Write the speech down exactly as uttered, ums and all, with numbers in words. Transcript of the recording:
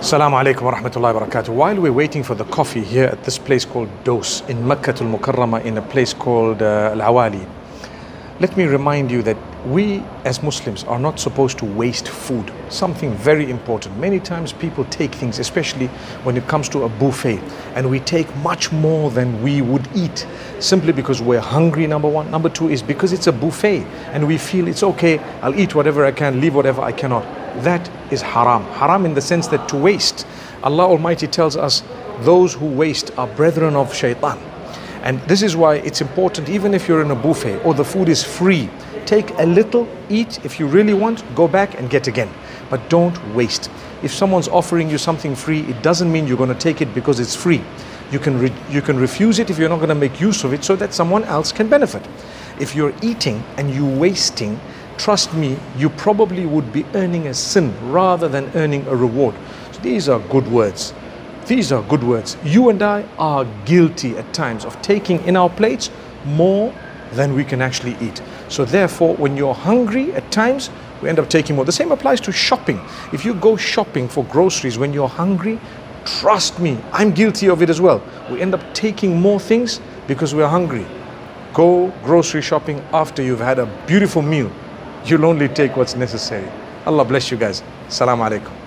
Assalamu alaikum wa rahmatullahi wa barakatuh. While we're waiting for the coffee here at this place called Dos in Makkah al-Mukarramah, in a place called uh, Al-Awali, let me remind you that we as Muslims are not supposed to waste food. Something very important. Many times people take things, especially when it comes to a buffet, and we take much more than we would eat simply because we're hungry, number one. Number two is because it's a buffet and we feel it's okay, I'll eat whatever I can, leave whatever I cannot. That is haram. Haram in the sense that to waste. Allah Almighty tells us those who waste are brethren of shaitan. And this is why it's important, even if you're in a buffet or the food is free, take a little, eat. If you really want, go back and get again. But don't waste. If someone's offering you something free, it doesn't mean you're going to take it because it's free. You can, re you can refuse it if you're not going to make use of it so that someone else can benefit. If you're eating and you're wasting, trust me, you probably would be earning a sin rather than earning a reward. So these are good words. These are good words. You and I are guilty at times of taking in our plates more than we can actually eat. So therefore, when you're hungry at times, we end up taking more. The same applies to shopping. If you go shopping for groceries when you're hungry, trust me, I'm guilty of it as well. We end up taking more things because we're hungry. Go grocery shopping after you've had a beautiful meal. You'll only take what's necessary. Allah bless you guys. Assalamu alaikum.